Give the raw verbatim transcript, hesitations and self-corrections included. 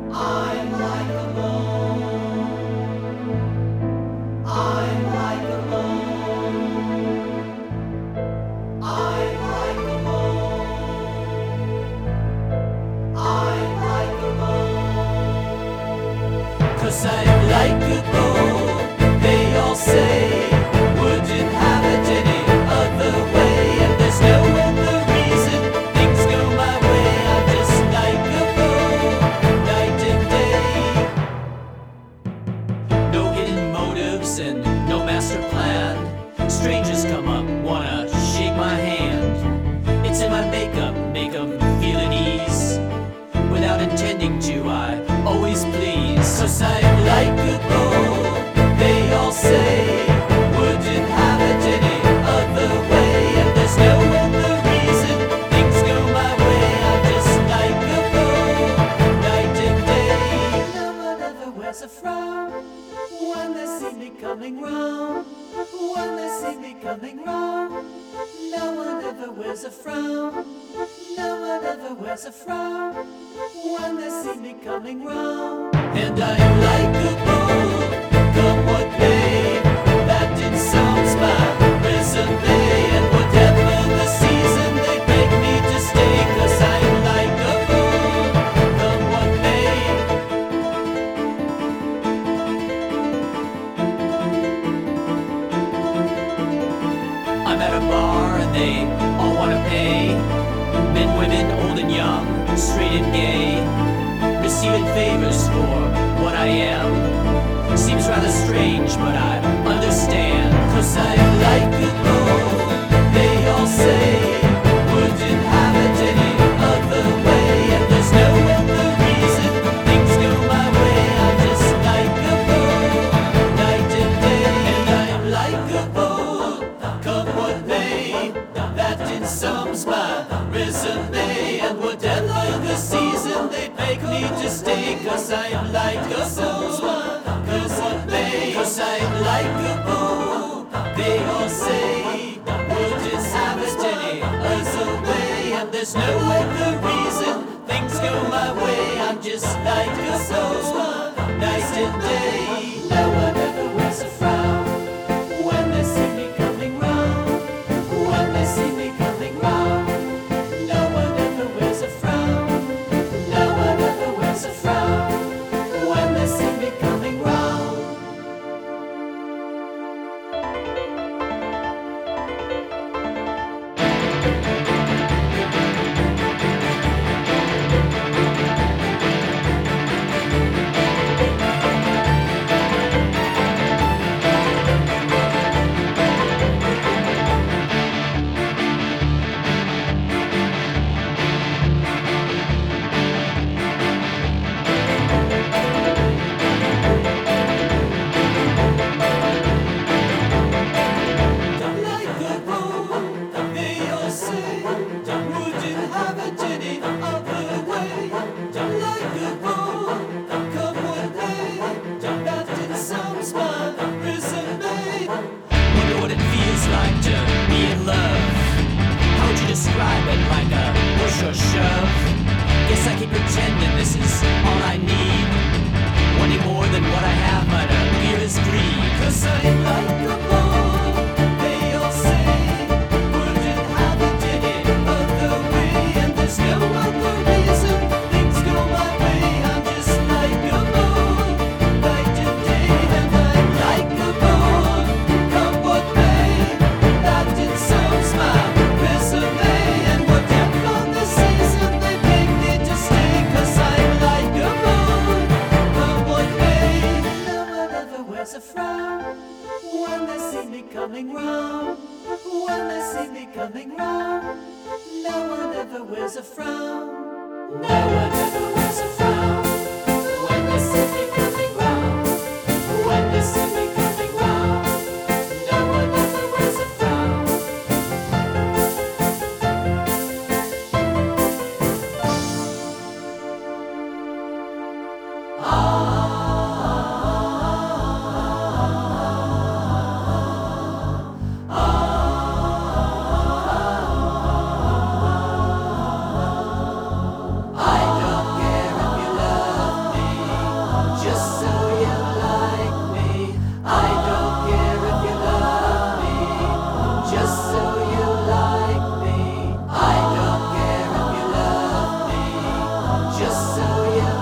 I'm like a bone. I'm like a bone. I'm like a bone. I'm like a bone. 'Cause I'm like a bone. They all say wouldn't have it any other way, and there's no other reason things go my way. I'm just like a bone, night and day. No hidden motives and no master plan. Strangers come up, wanna shake my hand. It's in my makeup, make 'em feel at ease. Without intending to, I always please. 'Cause I'm like a bone, they all say wouldn't have it any other way, and there's no other reason things go my way. I'm just like a bone, night and day. No one ever wears a frown when they see me coming round. When they see me coming round, no one ever wears a frown. No one ever wears a frown when they see me coming round. And I'm like a bone, come what may. That in sounds my resume, and whatever the season they beg me to stay. 'Cause I'm like a bone, come what may. I'm at a bar and they all wanna pay. Men, women, old and young, straight and gay, receiving favors for what I am. Seems rather strange, but I understand. 'Cause I'm like a bone, they all say wouldn't have it any other way, and there's no other reason things go my way. I'm just like a bone, night and day. And I'm like a bone, come what may. That in sums my resume, and whatever the season they beg me to stay. 'Cause I'm like a bone, cause what may. 'Cause I'm like a bone, they all say wouldn't have it any other way, and there's no other reason things go my way. I'm just like a bone, night and day. No one ever wears a frown when they see me coming round. When they see me coming round, no one ever wears a frown. No one ever wears a frown when they see me coming round. Like a bone, they all say wouldn't have it any other way. Like a bone, come what may. That in sounds my resume. Wonder what it feels like to be in love. How would you describe it, like a push or shove? Guess I keep pretending this is all I need. Wanting more than what I have might appear as greed. 'Cause I'm like a bone, they all say wouldn't have it any other way, and there's no other reason things go my way. I'm just like a bone, night and day. And I'm like a bone, come what may. That in sums my resume, and whatever the season they beg me to stay. 'Cause I'm like a bone, come what may. No one ever wears a frown when they see me coming round. When they see me coming round, no one ever wears a frown. No one ever wears a frown when they see me coming round. When they see me coming round, no one ever wears a frown. Ah. just so young.